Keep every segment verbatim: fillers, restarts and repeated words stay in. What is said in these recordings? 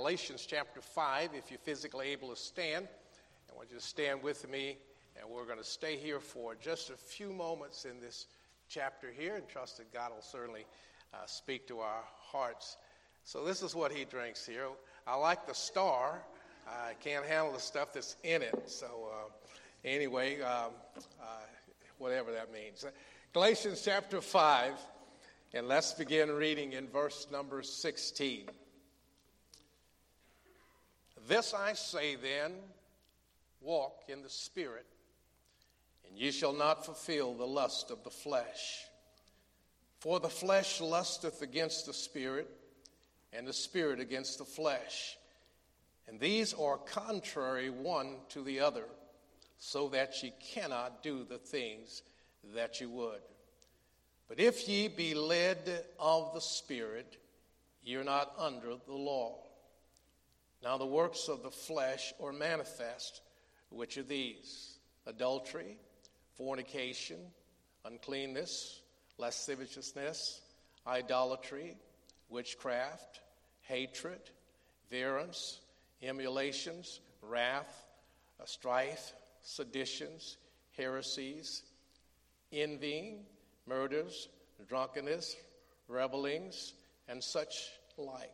Galatians chapter five, if you're physically able to stand. I want you to stand with me, and we're going to stay here for just a few moments in this chapter here, and trust that God will certainly uh, speak to our hearts. So this is what he drinks here. I like the star. I can't handle the stuff that's in it. So uh, anyway, um, uh, whatever that means. Galatians chapter five, and let's begin reading in verse number sixteen. This I say then, walk in the Spirit, and ye shall not fulfill the lust of the flesh. For the flesh lusteth against the Spirit, and the Spirit against the flesh. And these are contrary one to the other, so that ye cannot do the things that ye would. But if ye be led of the Spirit, ye are not under the law. Now the works of the flesh are manifest, which are these: adultery, fornication, uncleanness, lasciviousness, idolatry, witchcraft, hatred, variance, emulations, wrath, strife, seditions, heresies, envying, murders, drunkenness, revelings, and such like,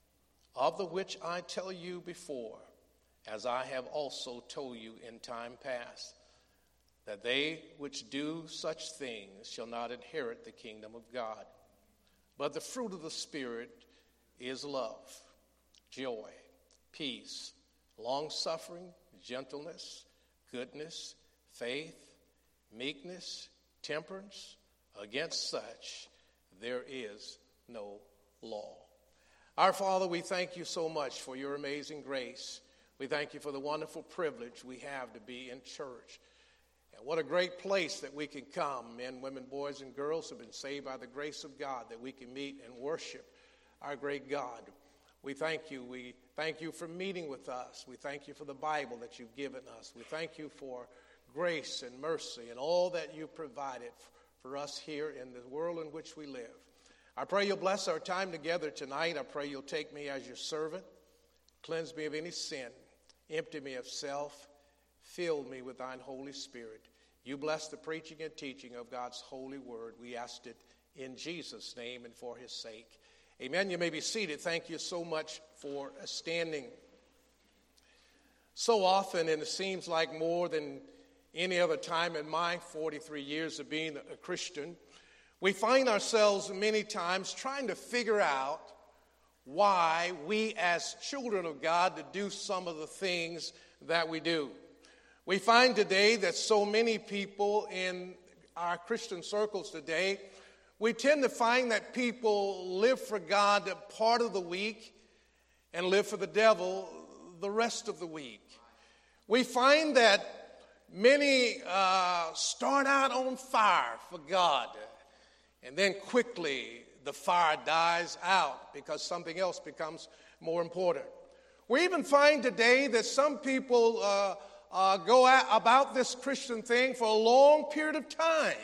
of the which I tell you before, as I have also told you in time past, that they which do such things shall not inherit the kingdom of God. But the fruit of the Spirit is love, joy, peace, long-suffering, gentleness, goodness, faith, meekness, temperance. Against such there is no law. Our Father, we thank you so much for your amazing grace. We thank you for the wonderful privilege we have to be in church. And what a great place that we can come, men, women, boys, and girls who have been saved by the grace of God, that we can meet and worship our great God. We thank you. We thank you for meeting with us. We thank you for the Bible that you've given us. We thank you for grace and mercy and all that you provided for us here in the world in which we live. I pray you'll bless our time together tonight. I pray you'll take me as your servant, cleanse me of any sin, empty me of self, fill me with thine Holy Spirit. You bless the preaching and teaching of God's holy word. We asked it in Jesus' name and for his sake. Amen. You may be seated. Thank you so much for standing. So often, and it seems like more than any other time in my forty-three years of being a Christian, we find ourselves many times trying to figure out why we as children of God to do some of the things that we do. We find today that so many people in our Christian circles today, we tend to find that people live for God part of the week and live for the devil the rest of the week. We find that many uh, start out on fire for God, and then quickly the fire dies out because something else becomes more important. We even find today that some people uh, uh, go at, about this Christian thing for a long period of time,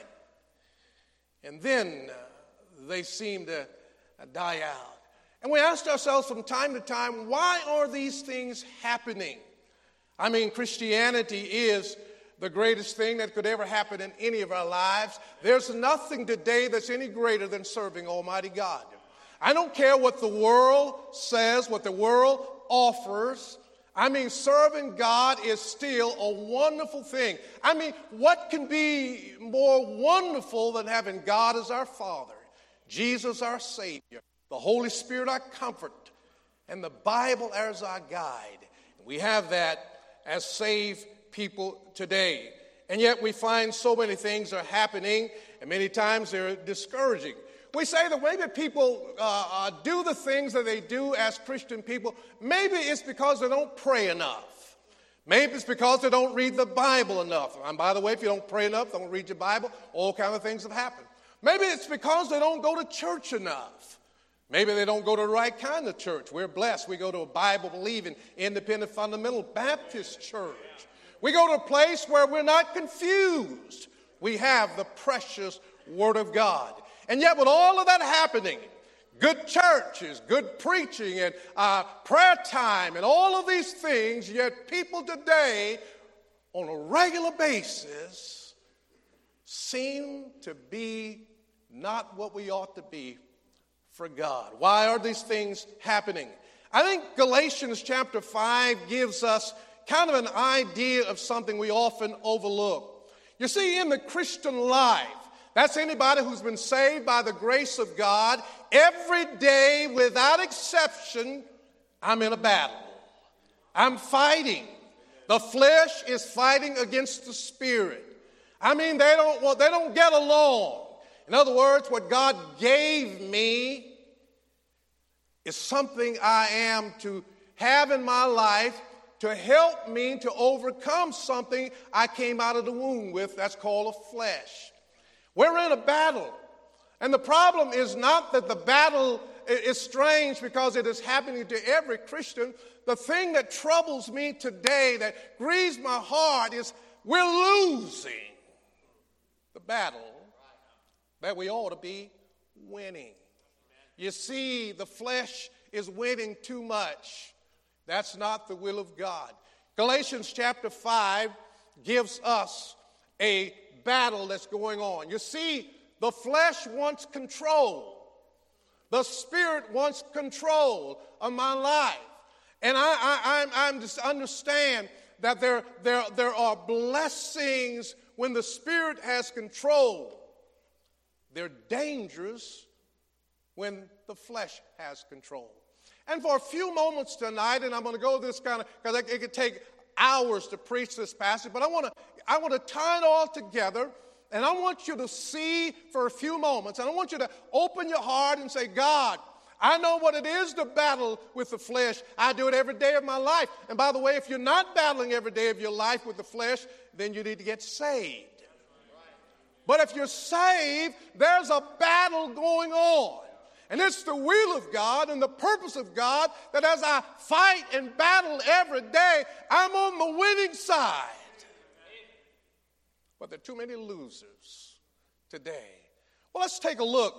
and then uh, they seem to uh, die out. And we ask ourselves from time to time, why are these things happening? I mean, Christianity is the greatest thing that could ever happen in any of our lives. There's nothing today that's any greater than serving Almighty God. I don't care what the world says, what the world offers. I mean, serving God is still a wonderful thing. I mean, what can be more wonderful than having God as our Father, Jesus our Savior, the Holy Spirit our comfort, and the Bible as our guide? We have that as saved people today. And yet we find so many things are happening, and many times they're discouraging. We say that maybe people uh, uh, do the things that they do as Christian people. Maybe it's because they don't pray enough. Maybe it's because they don't read the Bible enough. And by the way, if you don't pray enough, don't read your Bible, all kinds of things have happened. Maybe it's because they don't go to church enough. Maybe they don't go to the right kind of church. We're blessed. We go to a Bible-believing, independent, fundamental Baptist church. We go to a place where we're not confused. We have the precious Word of God. And yet with all of that happening, good churches, good preaching, and uh, prayer time, and all of these things, yet people today, on a regular basis, seem to be not what we ought to be for God. Why are these things happening? I think Galatians chapter five gives us kind of an idea of something we often overlook. You see, in the Christian life, that's anybody who's been saved by the grace of God, every day without exception, I'm in a battle. I'm fighting. The flesh is fighting against the spirit. I mean, they don't, well, they don't get along. In other words, what God gave me is something I am to have in my life to help me to overcome something I came out of the womb with. That's called a flesh. We're in a battle. And the problem is not that the battle is strange because it is happening to every Christian. The thing that troubles me today, that grieves my heart, is we're losing the battle that we ought to be winning. You see, the flesh is winning too much. That's not the will of God. Galatians chapter five gives us a battle that's going on. You see, the flesh wants control. The spirit wants control of my life. And I, I, I'm, I'm just understand that there, there, there are blessings when the spirit has control. There are dangers when the flesh has control. And for a few moments tonight, and I'm going to go this kind of, because it could take hours to preach this passage, but I want to I want to tie it all together, and I want you to see for a few moments, and I want you to open your heart and say, God, I know what it is to battle with the flesh. I do it every day of my life. And by the way, if you're not battling every day of your life with the flesh, then you need to get saved. But if you're saved, there's a battle going on. And it's the will of God and the purpose of God that as I fight and battle every day, I'm on the winning side. But there are too many losers today. Well, let's take a look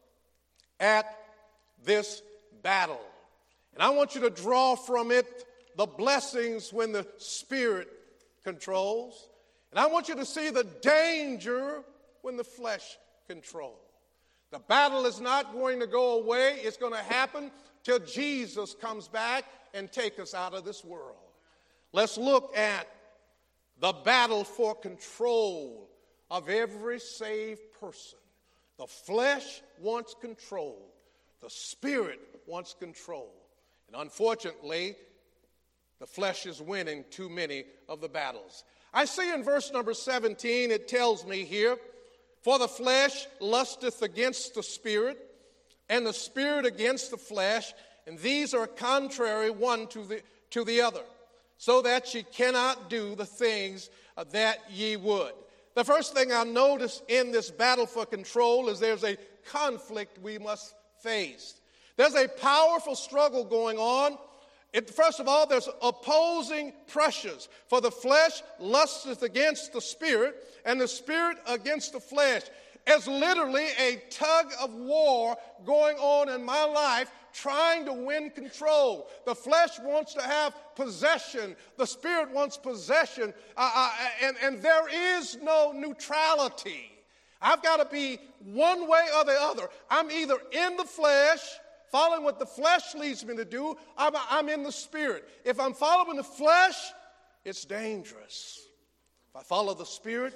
at this battle. And I want you to draw from it the blessings when the Spirit controls. And I want you to see the danger when the flesh controls. The battle is not going to go away. It's going to happen till Jesus comes back and take us out of this world. Let's look at the battle for control of every saved person. The flesh wants control. The spirit wants control. And unfortunately, the flesh is winning too many of the battles. I see in verse number seventeen, it tells me here, for the flesh lusteth against the spirit, and the spirit against the flesh, and these are contrary one to the, to the other, so that ye cannot do the things that ye would. The first thing I notice in this battle for control is there's a conflict we must face. There's a powerful struggle going on. It, first of all, there's opposing pressures. For the flesh lusteth against the spirit, and the spirit against the flesh. It's literally a tug of war going on in my life, trying to win control. The flesh wants to have possession. The spirit wants possession. Uh, uh, and, and there is no neutrality. I've got to be one way or the other. I'm either in the flesh, following what the flesh leads me to do, I'm, I'm in the spirit. If I'm following the flesh, it's dangerous. If I follow the spirit,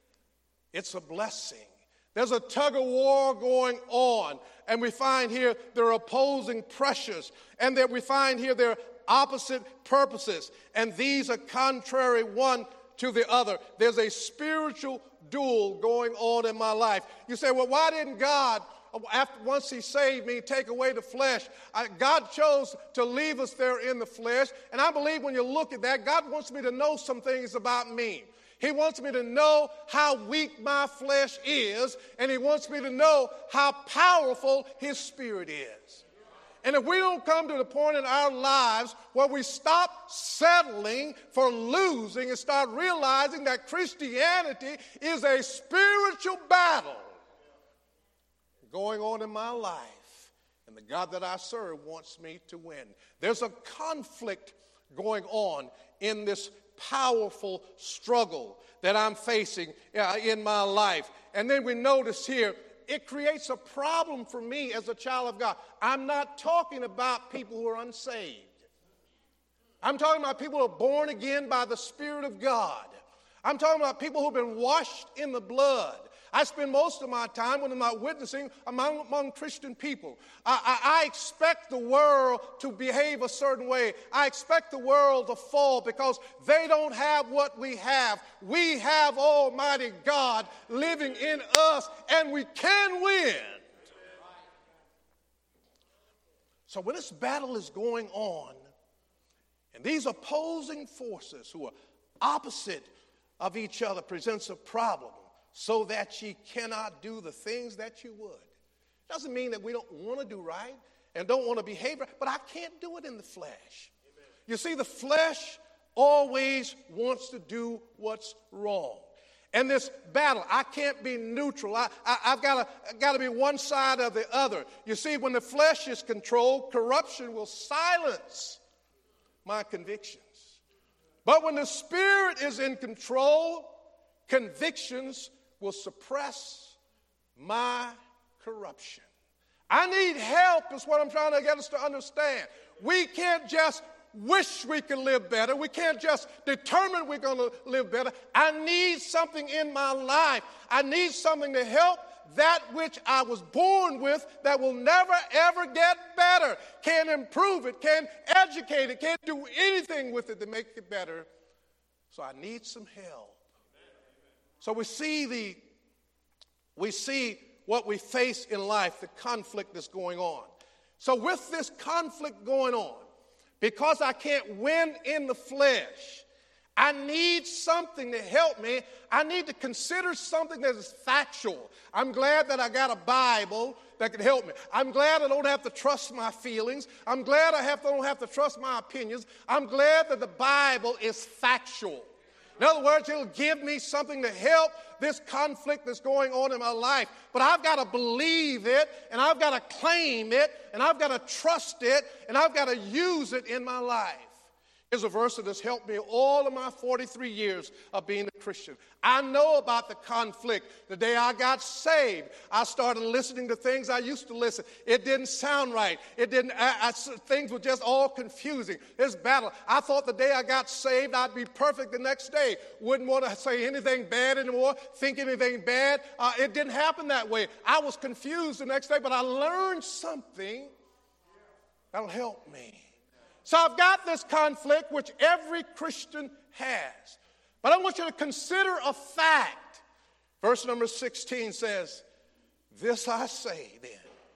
it's a blessing. There's a tug of war going on, and we find here there are opposing pressures, and that we find here there are opposite purposes, and these are contrary one to the other. There's a spiritual duel going on in my life. You say, well, why didn't God, after once he saved me, take away the flesh? I, God chose to leave us there in the flesh, and I believe when you look at that, God wants me to know some things about me. He wants me to know how weak my flesh is, and he wants me to know how powerful his spirit is. And if we don't come to the point in our lives where we stop settling for losing and start realizing that Christianity is a spiritual battle going on in my life, And the God that I serve wants me to win. There's a conflict going on in this powerful struggle that I'm facing uh, in my life. And then we notice here, it creates a problem for me as a child of God. I'm not talking about people who are unsaved. I'm talking about people who are born again by the Spirit of God. I'm talking about people who have been washed in the blood. I spend most of my time when I'm not witnessing among, among Christian people. I, I, I expect the world to behave a certain way. I expect the world to fall because they don't have what we have. We have Almighty God living in us, and we can win. So when this battle is going on, and these opposing forces who are opposite of each other presents a problem, so that ye cannot do the things that you would. Doesn't mean that we don't want to do right and don't want to behave right, but I can't do it in the flesh. Amen. You see, the flesh always wants to do what's wrong. And this battle, I can't be neutral. I, I, I've got to got to be one side or the other. You see, when the flesh is controlled, corruption will silence my convictions. But when the Spirit is in control, convictions will suppress my corruption. I need help is what I'm trying to get us to understand. We can't just wish we could live better. We can't just determine we're going to live better. I need something in my life. I need something to help that which I was born with that will never, ever get better. Can't improve it, can't educate it, can't do anything with it to make it better. So I need some help. So we see the, we see what we face in life, the conflict that's going on. So with this conflict going on, because I can't win in the flesh, I need something to help me. I need to consider something that is factual. I'm glad that I got a Bible that can help me. I'm glad I don't have to trust my feelings. I'm glad I have to, don't have to trust my opinions. I'm glad that the Bible is factual. In other words, it'll give me something to help this conflict that's going on in my life. But I've got to believe it, and I've got to claim it, and I've got to trust it, and I've got to use it in my life. Here's a verse that has helped me all of my forty-three years of being a Christian. I know about the conflict. The day I got saved, I started listening to things I used to listen. It didn't sound right. It didn't. I, I, things were just all confusing. This battle. I thought the day I got saved, I'd be perfect the next day. Wouldn't want to say anything bad anymore, think anything bad. Uh, it didn't happen that way. I was confused the next day, but I learned something that'll help me. So I've got this conflict, which every Christian has. But I want you to consider a fact. Verse number sixteen says, "This I say then,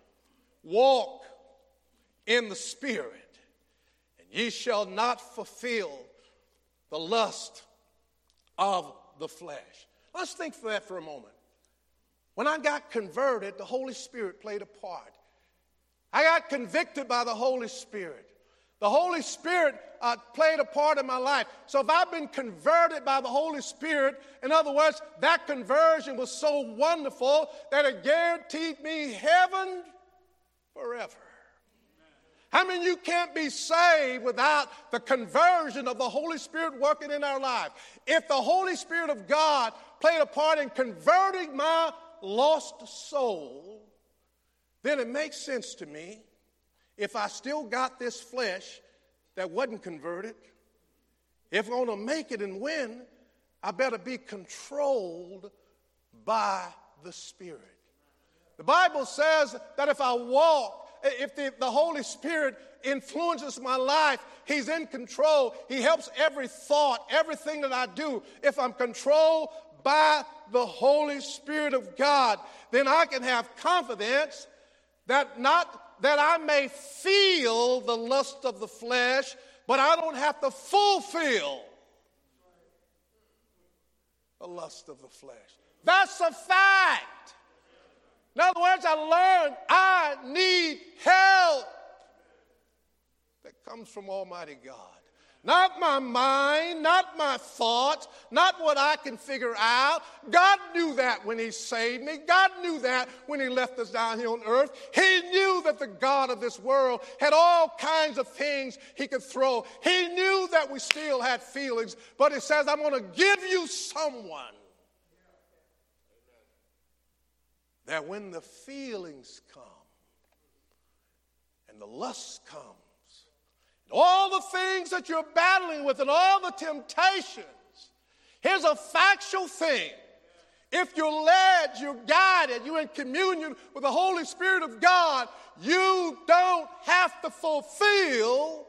walk in the Spirit, and ye shall not fulfill the lust of the flesh." Let's think for that for a moment. When I got converted, the Holy Spirit played a part. I got convicted by the Holy Spirit. The Holy Spirit uh, played a part in my life. So if I've been converted by the Holy Spirit, in other words, that conversion was so wonderful that it guaranteed me heaven forever. How many of you can't be saved without the conversion of the Holy Spirit working in our life? If the Holy Spirit of God played a part in converting my lost soul, then it makes sense to me. If I still got this flesh that wasn't converted, if I'm going to make it and win, I better be controlled by the Spirit. The Bible says that if I walk, if the, the Holy Spirit influences my life, He's in control. He helps every thought, everything that I do. If I'm controlled by the Holy Spirit of God, then I can have confidence that not that I may feel the lust of the flesh, but I don't have to fulfill the lust of the flesh. That's a fact. In other words, I learned I need help that comes from Almighty God. Not my mind, not my thoughts, not what I can figure out. God knew that when he saved me. God knew that when he left us down here on earth. He knew that the God of this world had all kinds of things he could throw. He knew that we still had feelings, but he says, I'm going to give you someone that when the feelings come and the lust comes, all the things that you're battling with and all the temptations, here's a factual thing. If you're led, you're guided, you're in communion with the Holy Spirit of God, you don't have to fulfill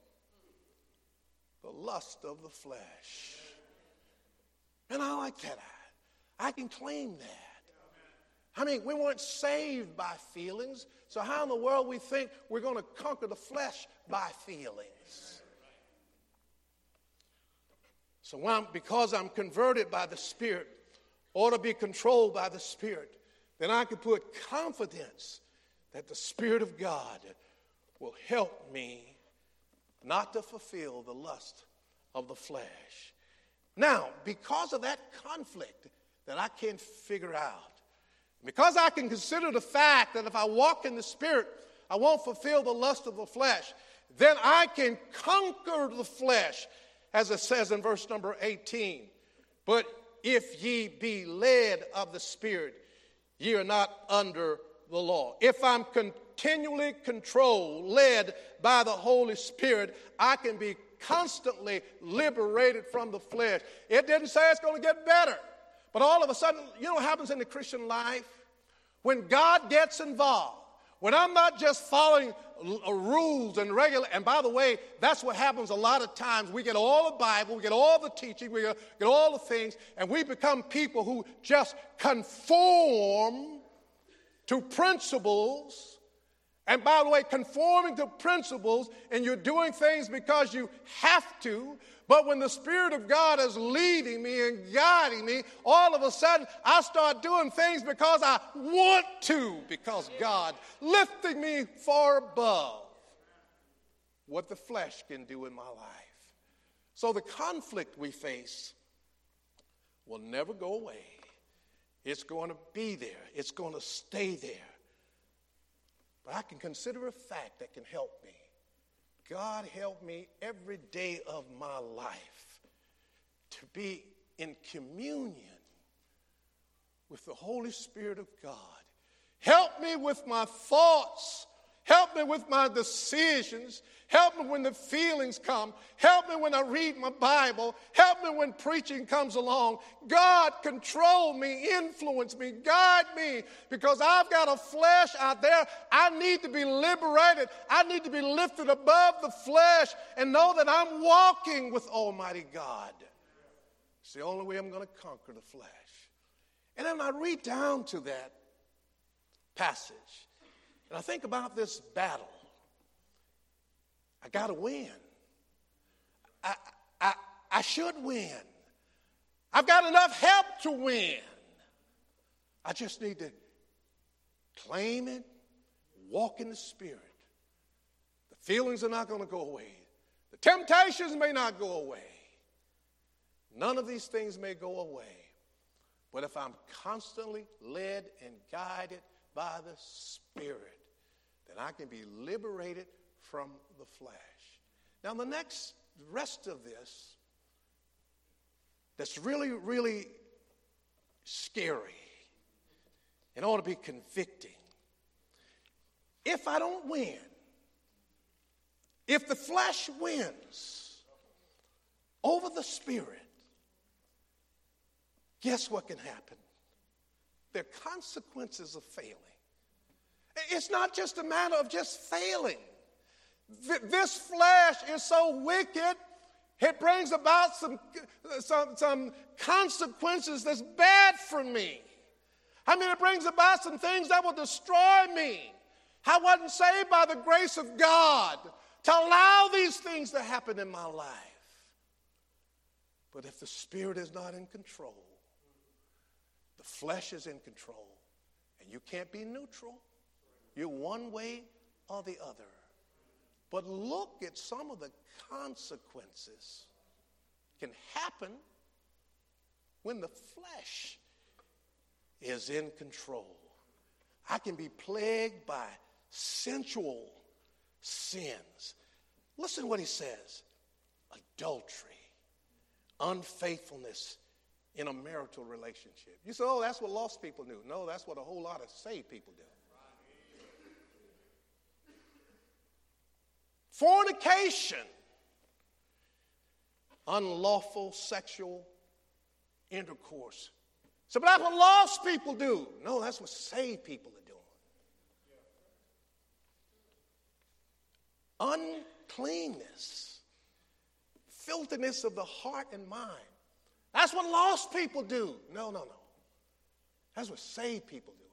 the lust of the flesh. And I like that. I can claim that. I mean, we weren't saved by feelings, so how in the world we think we're going to conquer the flesh by feelings? So when I'm, because I'm converted by the Spirit, or to be controlled by the Spirit, then I can put confidence that the Spirit of God will help me not to fulfill the lust of the flesh. Now, because of that conflict that I can't figure out, because I can consider the fact that if I walk in the Spirit, I won't fulfill the lust of the flesh, then I can conquer the flesh, as it says in verse number eighteen. But if ye be led of the Spirit, ye are not under the law. If I'm continually controlled, led by the Holy Spirit, I can be constantly liberated from the flesh. It didn't say it's going to get better. But all of a sudden, you know what happens in the Christian life? When God gets involved, when I'm not just following rules and regular, and by the way, that's what happens a lot of times. We get all the Bible, we get all the teaching, we get all the things, and we become people who just conform to principles. And by the way, conforming to principles, and you're doing things because you have to, but when the Spirit of God is leading me and guiding me, all of a sudden I start doing things because I want to, because God lifting me far above what the flesh can do in my life. So the conflict we face will never go away. It's going to be there. It's going to stay there. But I can consider a fact that can help me. God help me every day of my life to be in communion with the Holy Spirit of God. Help me with my thoughts. Help me with my decisions. Help me when the feelings come. Help me when I read my Bible. Help me when preaching comes along. God, control me, influence me, guide me, because I've got a flesh out there. I need to be liberated. I need to be lifted above the flesh and know that I'm walking with Almighty God. It's the only way I'm going to conquer the flesh. And then I read down to that passage, and I think about this battle. I got to win. I, I, I should win. I've got enough help to win. I just need to claim it, walk in the Spirit. The feelings are not going to go away. The temptations may not go away. None of these things may go away. But if I'm constantly led and guided by the Spirit, then I can be liberated from the flesh. Now, the next rest of this that's really, really scary and ought to be convicting. If I don't win, if the flesh wins over the Spirit, guess what can happen? There are consequences of failing. It's not just a matter of just failing. This flesh is so wicked, it brings about some, some, some consequences that's bad for me. I mean, it brings about some things that will destroy me. I wasn't saved by the grace of God to allow these things to happen in my life. But if the Spirit is not in control, the flesh is in control, and you can't be neutral. You're one way or the other. But look at some of the consequences can happen when the flesh is in control. I can be plagued by sensual sins. Listen to what he says. Adultery, unfaithfulness in a marital relationship. You say, oh, that's what lost people do. No, that's what a whole lot of saved people do. Fornication, unlawful sexual intercourse. So, but that's what lost people do. No, that's what saved people are doing. Uncleanness, filthiness of the heart and mind. That's what lost people do. No, no, no. That's what saved people do.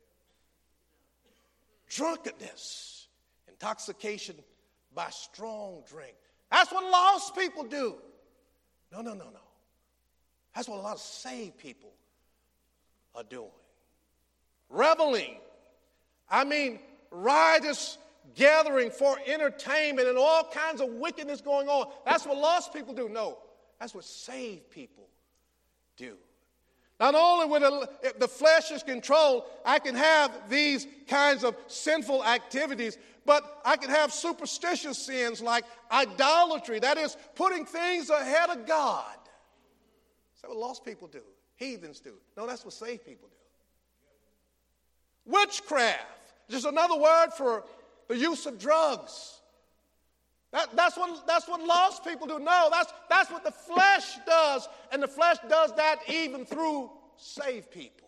Drunkenness, intoxication by strong drink. That's what lost people do. No, no, no, no. That's what a lot of saved people are doing. Reveling. I mean, riotous gathering for entertainment and all kinds of wickedness going on. That's what lost people do. No, that's what saved people do. Not only with the flesh is controlled, I can have these kinds of sinful activities, but I can have superstitious sins like idolatry. That is, putting things ahead of God. That's what lost people do. Heathens do. No, that's what saved people do. Witchcraft. Just another word for the use of drugs. That, that's, what, that's what lost people do. No, that's, that's what the flesh does. And the flesh does that even through saved people.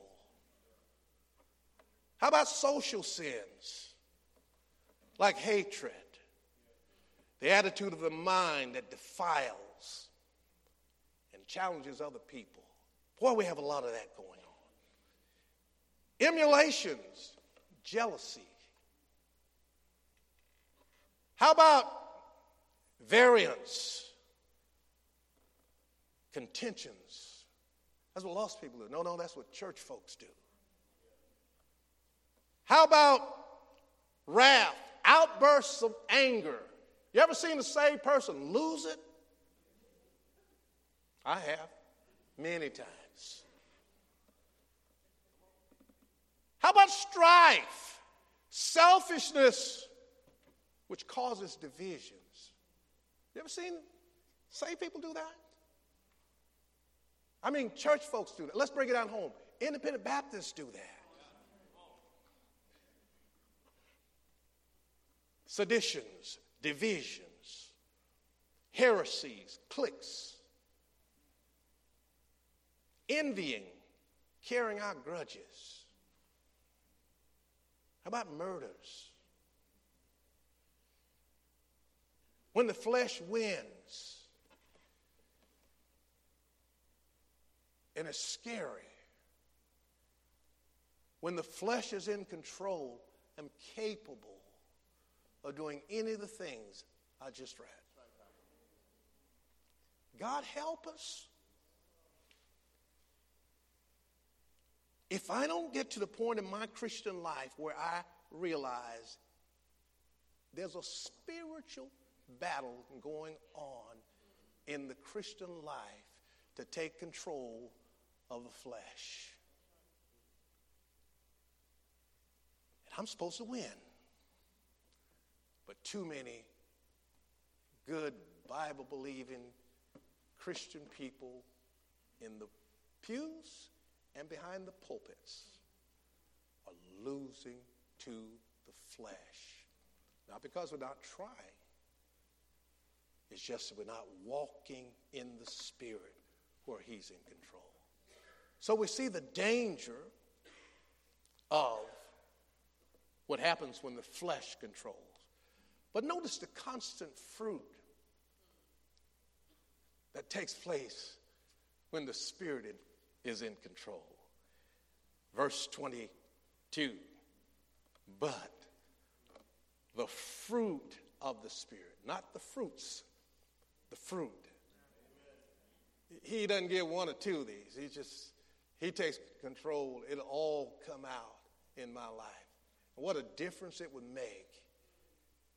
How about social sins? Like hatred. The attitude of the mind that defiles and challenges other people. Boy, we have a lot of that going on. Emulations. Jealousy. How about variance? Contentions. That's what lost people do. No, no, that's what church folks do. How about wrath? Outbursts of anger. You ever seen a saved person lose it? I have, many times. How about strife? Selfishness, which causes divisions. You ever seen saved people do that? I mean, church folks do that. Let's bring it down home. Independent Baptists do that. Seditions, divisions, heresies, cliques, envying, carrying out grudges. How about murders? When the flesh wins, and it's scary. When the flesh is in control, I'm capable of doing any of the things I just read. God help us. If I don't get to the point in my Christian life where I realize there's a spiritual battle going on in the Christian life to take control of the flesh. And I'm supposed to win. But too many good Bible-believing Christian people in the pews and behind the pulpits are losing to the flesh. Not because we're not trying. It's just that we're not walking in the Spirit where He's in control. So we see the danger of what happens when the flesh controls. But notice the constant fruit that takes place when the Spirit is in control. Verse twenty-two, but the fruit of the Spirit, not the fruits, the fruit. He doesn't give one or two of these. He just, he takes control. It'll all come out in my life. And what a difference it would make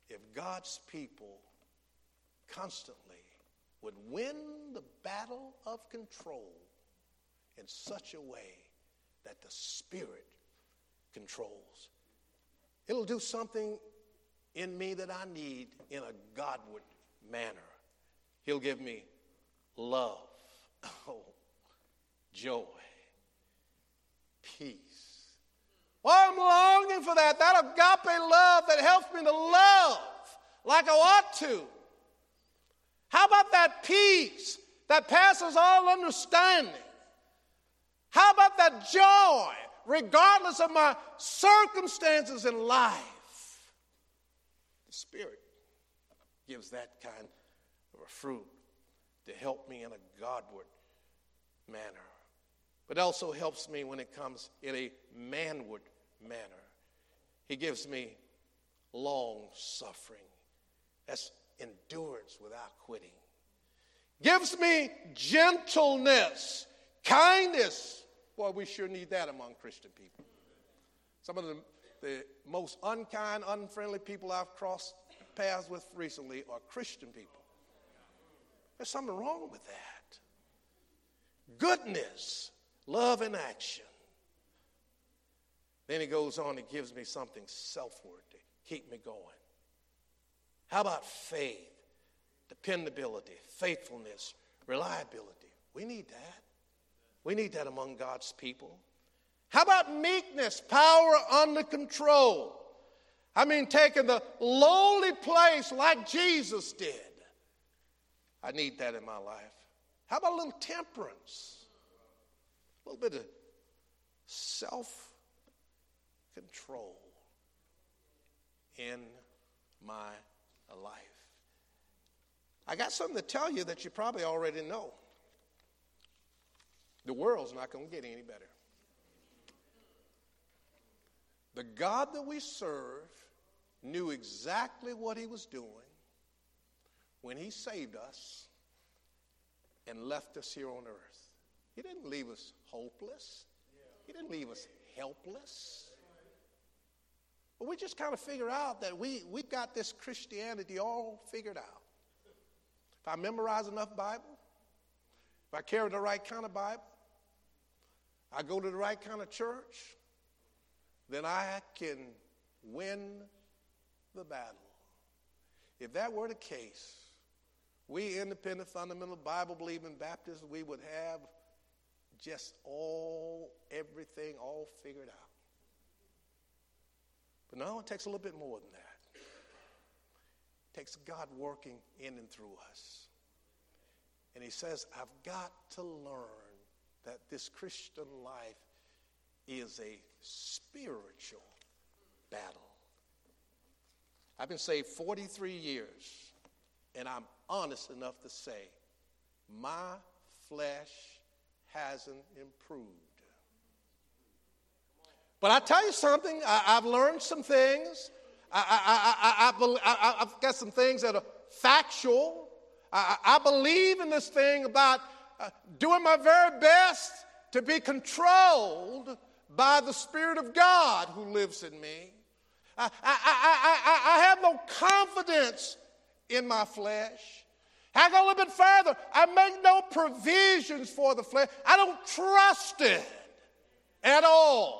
if God's people constantly would win the battle of control in such a way that the Spirit controls. It'll do something in me that I need in a Godward manner. He'll give me love, oh, joy, peace. Oh, I'm longing for that, that agape love that helps me to love like I ought to. How about that peace that passes all understanding? How about that joy, regardless of my circumstances in life? The Spirit gives that kind of a fruit to help me in a Godward manner. But also helps me when it comes in a manward manner. He gives me long suffering. That's endurance without quitting. Gives me gentleness, kindness. Boy, we sure need that among Christian people. Some of the, the most unkind, unfriendly people I've crossed paths with recently are Christian people. There's something wrong with that. Goodness, love in action. Then he goes on and gives me something self-word to keep me going. How about faith, dependability, faithfulness, reliability? We need that. We need that among God's people. How about meekness, power under control? I mean, taking the lowly place like Jesus did. I need that in my life. How about a little temperance? A little bit of self-control in my life. I got something to tell you that you probably already know. The world's not going to get any better. The God that we serve knew exactly what he was doing when he saved us and left us here on earth. He didn't leave us hopeless. He didn't leave us helpless. But we just kind of figure out that we, we've got this Christianity all figured out. If I memorize enough Bible, if I carry the right kind of Bible, I go to the right kind of church, then I can win the battle. If that were the case, we independent, fundamental, Bible-believing Baptists, we would have just all, everything all figured out. But no, it takes a little bit more than that. It takes God working in and through us. And he says, I've got to learn that this Christian life is a spiritual battle. I've been saved forty-three years, and I'm honest enough to say my flesh hasn't improved. But I tell you something, I, I've learned some things. I, I, I, I, I, I've got some things that are factual. I, I believe in this thing about uh, doing my very best to be controlled by the Spirit of God who lives in me. I, I, I, I, I have no confidence in my flesh. I go a little bit further. I make no provisions for the flesh. I don't trust it at all.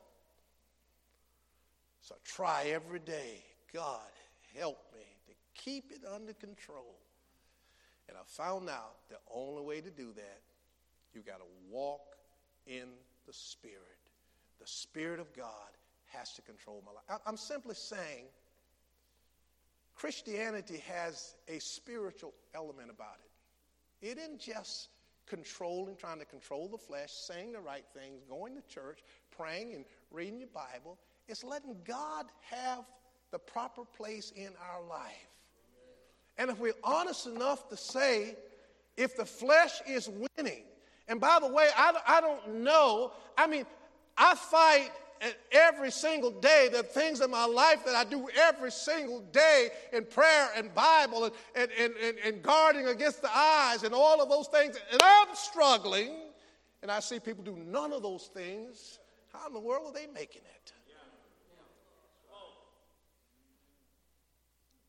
So I try every day, God, help me to keep it under control. And I found out the only way to do that, you got to walk in the Spirit. The Spirit of God has to control my life. I'm simply saying Christianity has a spiritual element about it. It isn't just controlling, trying to control the flesh, saying the right things, going to church, praying and reading your Bible. It's letting God have the proper place in our life. And if we're honest enough to say, if the flesh is winning, and by the way, I, I don't know, I mean, I fight every single day the things in my life that I do every single day in prayer and Bible and, and, and, and, and guarding against the eyes and all of those things. And I'm struggling, and I see people do none of those things. How in the world are they making it?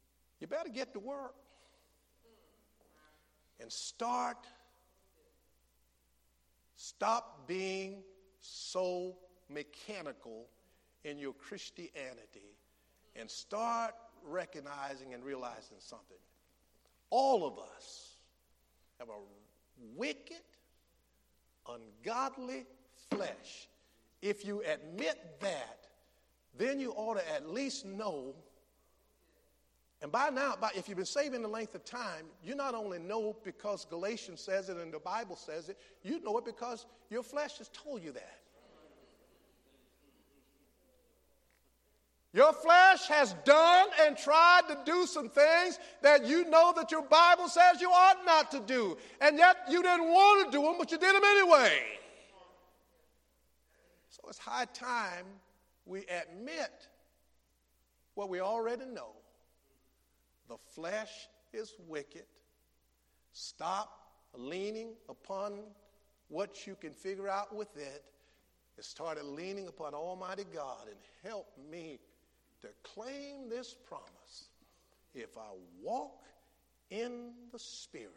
you better get to work and start. Stop being so mechanical in your Christianity and start recognizing and realizing something. All of us have a wicked, ungodly flesh. If you admit that, then you ought to at least know. And by now, by, if you've been saved in the length of time, you not only know because Galatians says it and the Bible says it, you know it because your flesh has told you that. Your flesh has done and tried to do some things that you know that your Bible says you ought not to do. And yet you didn't want to do them, but you did them anyway. So it's high time we admit what we already know. The flesh is wicked. Stop leaning upon what you can figure out with it and started leaning upon Almighty God and help me to claim this promise. If I walk in the Spirit,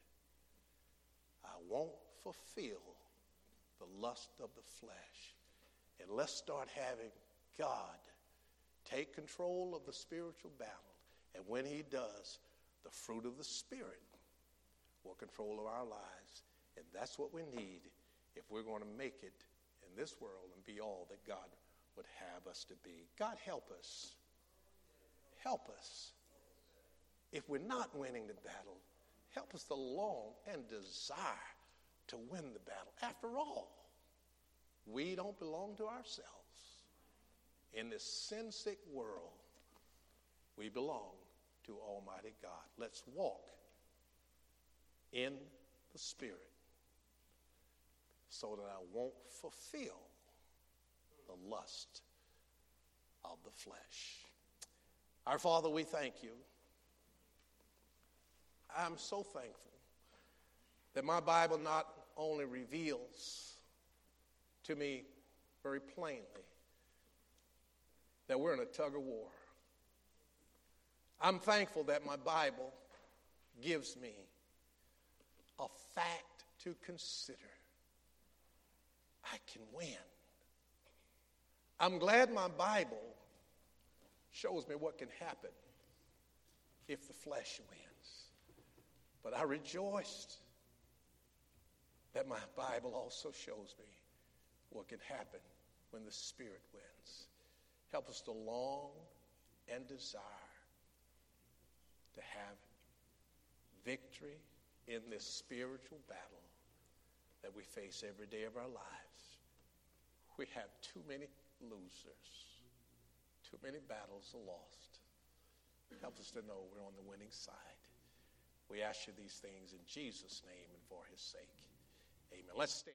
I won't fulfill the lust of the flesh. And let's start having God take control of the spiritual battle. And when he does, the fruit of the Spirit will control of our lives. And that's what we need if we're going to make it in this world and be all that God would have us to be. God, help us. Help us. If we're not winning the battle, help us to long and desire to win the battle. After all, we don't belong to ourselves. In this sin-sick world, we belong to Almighty God. Let's walk in the Spirit so that I won't fulfill the lust of the flesh. Our Father, we thank you. I'm so thankful that my Bible not only reveals to me very plainly that we're in a tug of war. I'm thankful that my Bible gives me a fact to consider. I can win. I'm glad my Bible shows me what can happen if the flesh wins. But I rejoiced that my Bible also shows me what can happen when the Spirit wins. Help us to long and desire to have victory in this spiritual battle that we face every day of our lives. We have too many losers, too many battles lost. Help us to know we're on the winning side. We ask you these things in Jesus' name and for his sake. Amen. Let's stand.